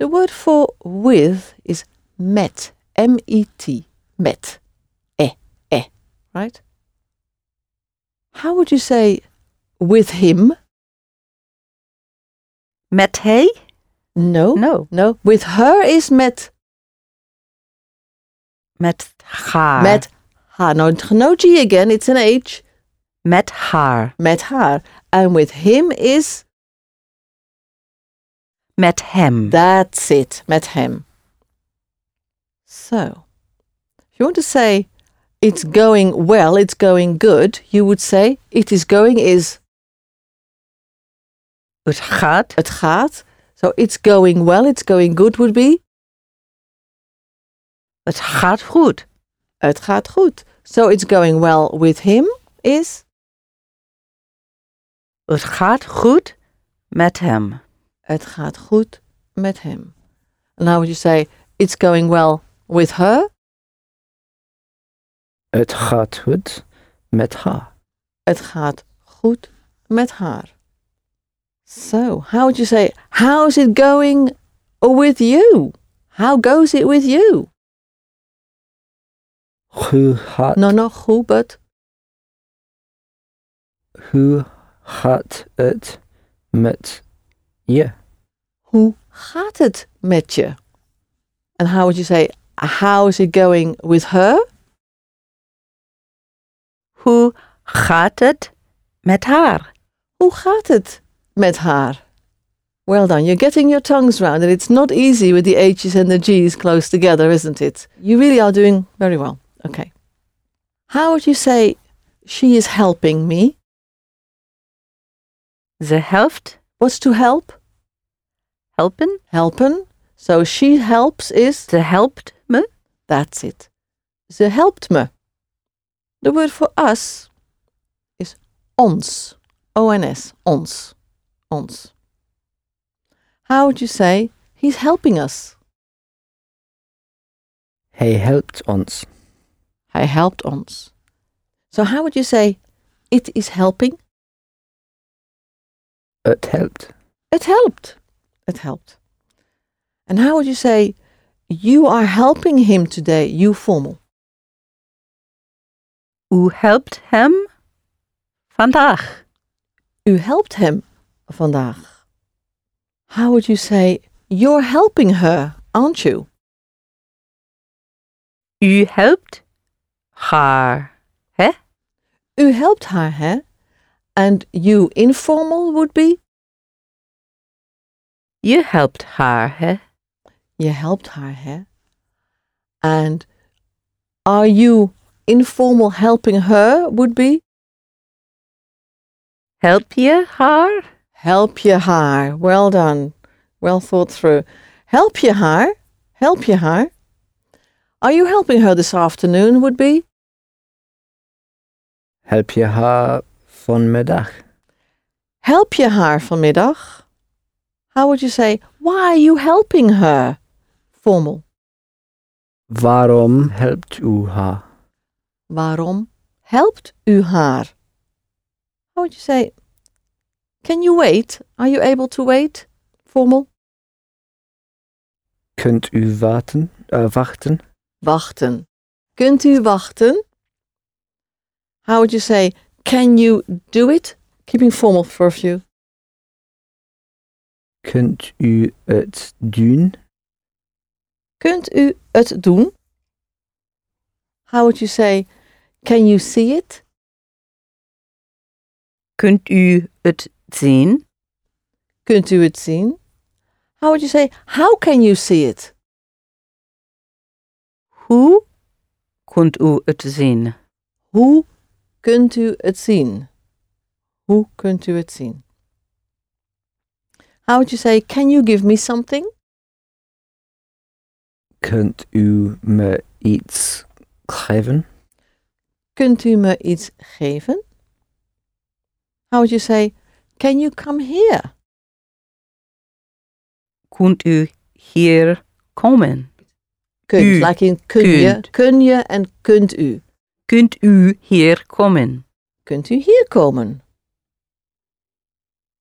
The word for with is met. M-E-T. Met. Right? How would you say with him? Met hij? No. No. With her is met. Met haar. Met haar. No G again, it's an H. Met haar. Met haar. And with him is? Met hem. That's it. Met hem. So, if you want to say it's going well, it's going good, you would say it is going is? Het gaat. Het gaat. So it's going well, it's going good would be? Het gaat goed. Het gaat goed. So it's going well with him is? Het gaat goed met hem. Het gaat goed met hem. And how would you say it's going well with her? Het gaat goed met haar. Het gaat goed met haar. So, how would you say, how's it going with you? How goes it with you? Hoe gaat, No, goed, but? hoe gaat het met je? Hoe gaat het met je? And how would you say, how is it going with her? Hoe gaat het met haar? Hoe gaat het met haar? Well done, you're getting your tongues round, and it's not easy with the H's and the G's close together, isn't it? You really are doing very well. Okay. How would you say, she is helping me? Ze helpt. What's to help? Helpen. Helpen. So she helps is? Ze helpt me. That's it. Ze helpt me. The word for us is ons. O-N-S. Ons. Ons. How would you say, he's helping us? Hij helpt ons. Hij helpt ons. So how would you say, it is helping? Het helpt. It helped. It helped. And how would you say, you are helping him today, you formal? U helpt hem vandaag. U helpt hem vandaag. How would you say, you're helping her, aren't you? U helpt haar, hè? U helpt haar, hè? And you informal would be? Je helpt haar, hè? Je helpt haar, hè? And are you informal helping her would be? Help je haar? Help je haar. Well done. Well thought through. Help je haar. Help je haar. Are you helping her this afternoon would be? Help je haar vanmiddag? Help je haar vanmiddag? How would you say, why are you helping her? Formal. Waarom helpt u haar? Waarom helpt u haar? How would you say, can you wait? Are you able to wait? Formal. Kunt u wachten? Wachten. Kunt u wachten? How would you say, can you do it? Keeping formal for a few. Kunt u het doen? Kunt u het doen? How would you say, can you see it? Kunt u het zien? Kunt u het zien? How would you say, how can you see it? Hoe kunt u het zien? Hoe kunt u het zien? Hoe kunt u het zien? How would you say, can you give me something? Kunt u me iets geven? Kunt u me iets geven? How would you say, can you come here? Kunt u hier komen? Kunt, U, like in kun je en kunt u. Kunt u hier komen? Kunt u hier komen?